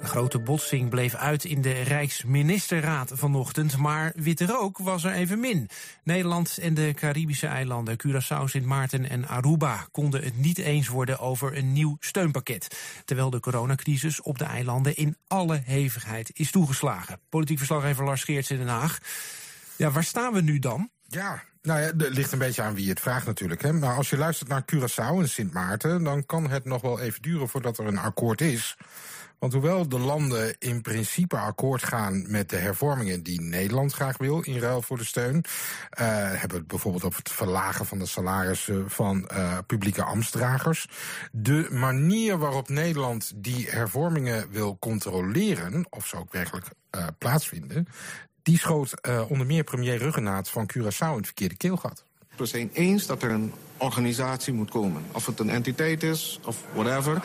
De grote botsing bleef uit in de Rijksministerraad vanochtend, maar witte rook was er evenmin. Nederland en de Caribische eilanden Curaçao, Sint Maarten en Aruba konden het niet eens worden over een nieuw steunpakket. Terwijl de coronacrisis op de eilanden in alle hevigheid is toegeslagen. Politiek verslaggever Lars Geerts in Den Haag. Ja, waar staan we nu dan? Ja, nou ja, het ligt een beetje aan wie het vraagt natuurlijk. Hè. Maar als je luistert naar Curaçao en Sint Maarten, dan kan het nog wel even duren voordat er een akkoord is. Want hoewel de landen in principe akkoord gaan met de hervormingen die Nederland graag wil in ruil voor de steun, hebben we het bijvoorbeeld over het verlagen van de salarissen van publieke ambtsdragers. De manier waarop Nederland die hervormingen wil controleren, of ze ook werkelijk plaatsvinden, die schoot onder meer premier Ruggenaat van Curaçao in het verkeerde keelgat. We zijn eens dat er een organisatie moet komen. Of het een entiteit is, of whatever.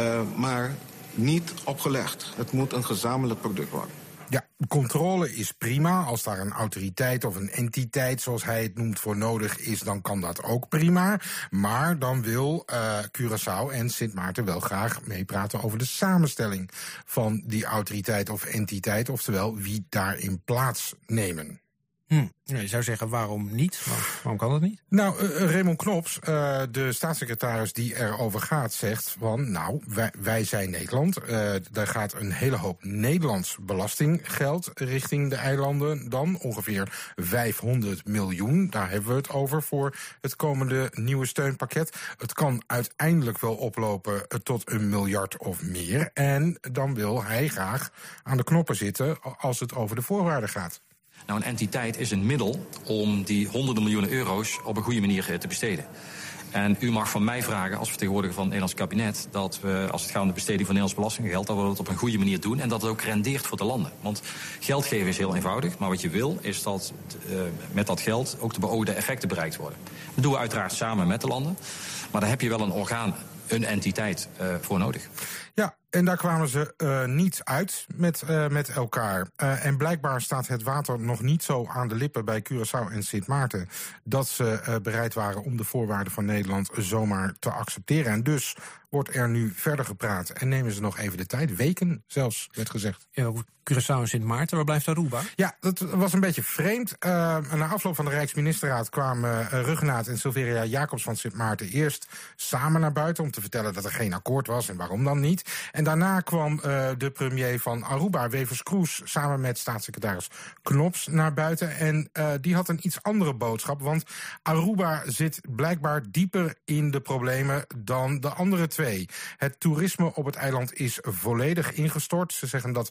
Maar niet opgelegd. Het moet een gezamenlijk product worden. Ja, controle is prima. Als daar een autoriteit of een entiteit, zoals hij het noemt, voor nodig is, dan kan dat ook prima. Maar dan wil Curaçao en Sint Maarten wel graag meepraten over de samenstelling van die autoriteit of entiteit, oftewel wie daarin plaatsnemen. Je zou zeggen, waarom niet? Waarom kan dat niet? Nou, Raymond Knops, de staatssecretaris die erover gaat, zegt van, nou, wij zijn Nederland. Daar gaat een hele hoop Nederlands belastinggeld richting de eilanden dan. Ongeveer 500 miljoen, daar hebben we het over voor het komende nieuwe steunpakket. Het kan uiteindelijk wel oplopen tot 1 miljard of meer. En dan wil hij graag aan de knoppen zitten als het over de voorwaarden gaat. Nou, een entiteit is een middel om die honderden miljoenen euro's op een goede manier te besteden. En u mag van mij vragen, als vertegenwoordiger van het Nederlands kabinet, dat we, als het gaat om de besteding van Nederlands belastinggeld, dat we dat op een goede manier doen en dat het ook rendeert voor de landen. Want geld geven is heel eenvoudig, maar wat je wil is dat met dat geld ook de beoogde effecten bereikt worden. Dat doen we uiteraard samen met de landen, maar daar heb je wel een orgaan, een entiteit voor nodig. Ja, en daar kwamen ze niet uit met elkaar. En blijkbaar staat het water nog niet zo aan de lippen bij Curaçao en Sint Maarten dat ze bereid waren om de voorwaarden van Nederland zomaar te accepteren. En dus wordt er nu verder gepraat en nemen ze nog even de tijd. Weken zelfs, werd gezegd. Ja, Curaçao en Sint Maarten, waar blijft Aruba? Ja, dat was een beetje vreemd. Na afloop van de Rijksministerraad kwamen Ruggenaat en Silveria Jacobs van Sint Maarten eerst samen naar buiten om te vertellen dat er geen akkoord was en waarom dan niet. En daarna kwam de premier van Aruba, Wevers Kroes, samen met staatssecretaris Knops naar buiten. En die had een iets andere boodschap, want Aruba zit blijkbaar dieper in de problemen dan de andere twee. Het toerisme op het eiland is volledig ingestort. Ze zeggen dat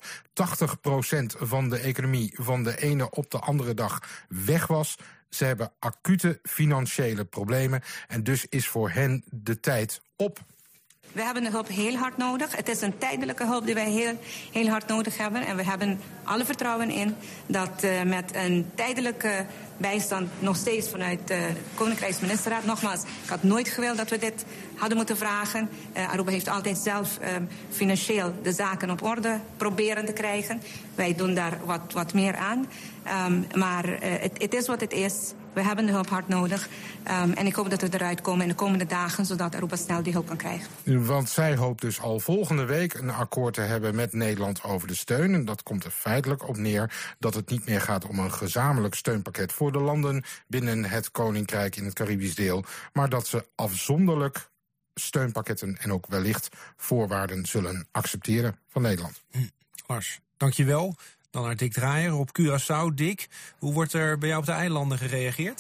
80% van de economie van de ene op de andere dag weg was. Ze hebben acute financiële problemen en dus is voor hen de tijd op. We hebben de hulp heel hard nodig. Het is een tijdelijke hulp die wij heel hard nodig hebben. En we hebben alle vertrouwen in dat met een tijdelijke bijstand nog steeds vanuit de Koninkrijksministerraad. Nogmaals, ik had nooit gewild dat we dit hadden moeten vragen. Aruba heeft altijd zelf financieel de zaken op orde proberen te krijgen. Wij doen daar wat meer aan. Maar het is wat het is. We hebben de hulp hard nodig. En ik hoop dat we eruit komen in de komende dagen, zodat Aruba snel die hulp kan krijgen. Want zij hoopt dus al volgende week een akkoord te hebben met Nederland over de steun. En dat komt er feitelijk op neer dat het niet meer gaat om een gezamenlijk steunpakket voor de landen binnen het Koninkrijk in het Caribisch deel, maar dat ze afzonderlijk steunpakketten en ook wellicht voorwaarden zullen accepteren van Nederland. Lars, dankjewel. Dan naar Dick Draaier op Curaçao. Dick, hoe wordt er bij jou op de eilanden gereageerd?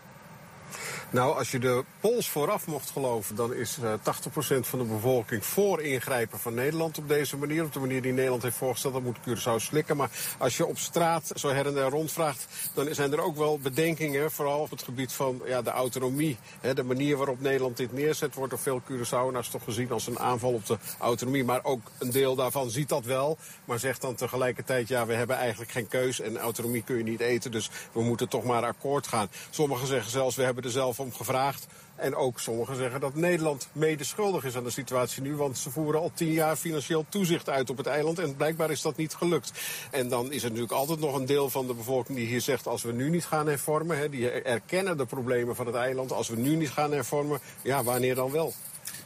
Nou, als je de polls vooraf mocht geloven, dan is 80% van de bevolking voor ingrijpen van Nederland op deze manier. Op de manier die Nederland heeft voorgesteld, dat moet Curaçao slikken. Maar als je op straat zo her en der rondvraagt, dan zijn er ook wel bedenkingen, vooral op het gebied van de autonomie. De manier waarop Nederland dit neerzet wordt door veel Curaçaoënaars toch gezien als een aanval op de autonomie. Maar ook een deel daarvan ziet dat wel, maar zegt dan tegelijkertijd, we hebben eigenlijk geen keus en autonomie kun je niet eten, dus we moeten toch maar akkoord gaan. Sommigen zeggen zelfs, we hebben er zelf om gevraagd. En ook sommigen zeggen dat Nederland mede schuldig is aan de situatie nu, want ze voeren al 10 jaar financieel toezicht uit op het eiland en blijkbaar is dat niet gelukt. En dan is er natuurlijk altijd nog een deel van de bevolking die hier zegt, als we nu niet gaan hervormen, die erkennen de problemen van het eiland, als we nu niet gaan hervormen, wanneer dan wel?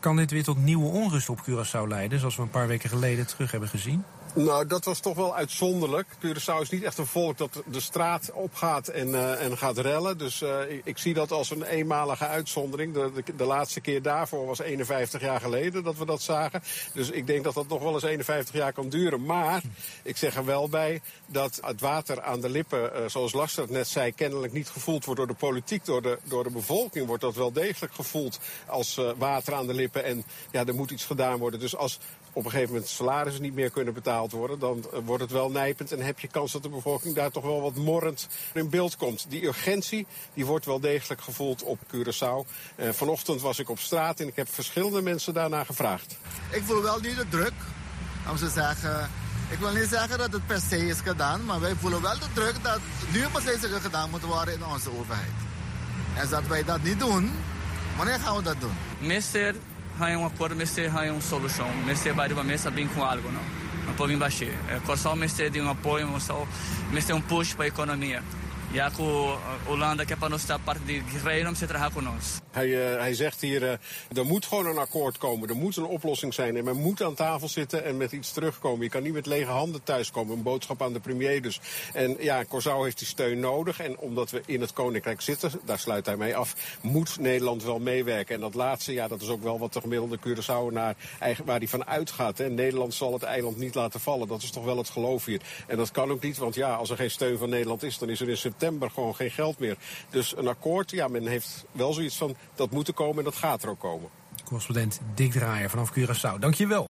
kan dit weer tot nieuwe onrust op Curaçao leiden, zoals we een paar weken geleden terug hebben gezien? Nou, dat was toch wel uitzonderlijk. Curaçao is niet echt een volk dat de straat opgaat en gaat rellen. Dus ik zie dat als een eenmalige uitzondering. De laatste keer daarvoor was 51 jaar geleden dat we dat zagen. Dus ik denk dat dat nog wel eens 51 jaar kan duren. Maar ik zeg er wel bij dat het water aan de lippen, zoals Lastert net zei, kennelijk niet gevoeld wordt door de politiek. Door de bevolking wordt dat wel degelijk gevoeld als water aan de lippen. En ja, er moet iets gedaan worden. Dus als op een gegeven moment salarissen niet meer kunnen betaald worden, dan wordt het wel nijpend en heb je kans dat de bevolking daar toch wel wat morrend in beeld komt. Die urgentie die wordt wel degelijk gevoeld op Curaçao. Vanochtend was ik op straat en ik heb verschillende mensen daarna gevraagd. Ik voel wel niet de druk, om te zeggen. Ik wil niet zeggen dat het per se is gedaan, maar wij voelen wel de druk dat nu beslissingen gedaan moeten worden in onze overheid. En als wij dat niet doen, wanneer gaan we dat doen? Mister, há acordo, mister, há solução. Mister vai de uma mesa bem com algo, não? Um povo embaixo. Só mister de apoio, mister push para a economia. Ja, Holanda que para nos estar parte de guerreiro, se trabalhar com ons. Hij zegt hier, er moet gewoon een akkoord komen. Er moet een oplossing zijn en men moet aan tafel zitten en met iets terugkomen. Je kan niet met lege handen thuiskomen. Een boodschap aan de premier dus. En ja, Curaçao heeft die steun nodig. En omdat we in het Koninkrijk zitten, daar sluit hij mee af, moet Nederland wel meewerken. En dat laatste, ja, dat is ook wel wat de gemiddelde Curaçaoenaar waar hij van uitgaat. Hè. Nederland zal het eiland niet laten vallen. Dat is toch wel het geloof hier. En dat kan ook niet, want ja, als er geen steun van Nederland is, dan is er in september gewoon geen geld meer. Dus een akkoord, ja, men heeft wel zoiets van, dat moet er komen en dat gaat er ook komen. Correspondent Dick Draaier vanaf Curaçao. Dank je wel.